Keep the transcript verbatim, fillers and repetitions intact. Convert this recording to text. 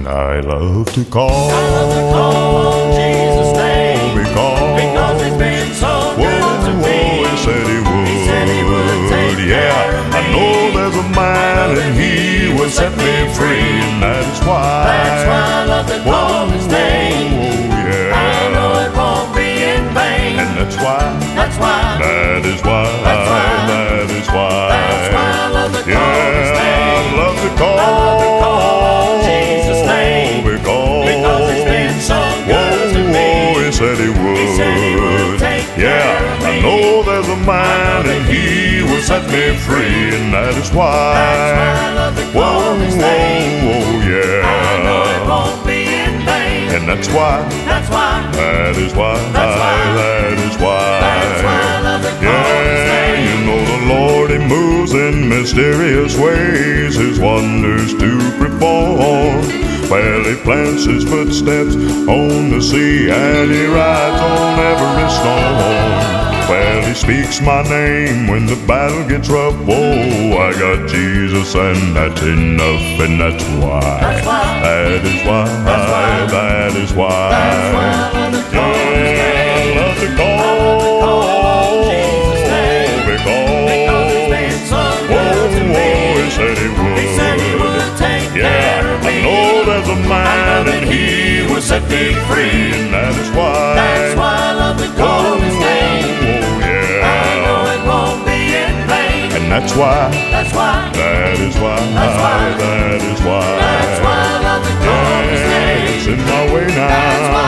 I love to call, I love to call on Jesus' name because, because He's been so whoa, good to me. whoa, he said he would. He said He would take Yeah, care of I me. know there's a man and He will set me free, and that is why. That's why I love to call His name. Oh, yeah. I know it won't be in vain. And that's why. That's why. That is why. That's why. That is why. That's why I love to call Yeah, His name. I love to call. I love to call on Jesus' name Because, because He's been so good whoa, to me. whoa, he said He would. He said He would take Yeah, care of I me. know there's a man and He will set me free, and that is why. That's why I love to Whoa, call His whoa, name. whoa, yeah. I know it won't be in vain. And that's why. That's why. That is why. That's why. That is why. That's why I love to call His Yeah, name. you know the Lord, He moves in mysterious ways, His wonders to perform. Well, He plants His footsteps on the sea, and He rides on every storm. Well, He speaks my name when the battle gets rough. Whoa, I got Jesus, and that's enough, and that's why. That's why. That is why. That's why. That is why. That's why I love to call His name. Yeah, I love to I love to call on Jesus' name because, because He's been so good to me. whoa, He said He would. He said He would take Yeah, care of I me. know there's a I know man that and He will set me free, and that is why. That's why I love to call His name. Oh, I yeah. know it won't be in vain. And that's why. That's why. That is why. That's why. That is why. That's why I love to call His Yeah, name. it's in my way now. That's why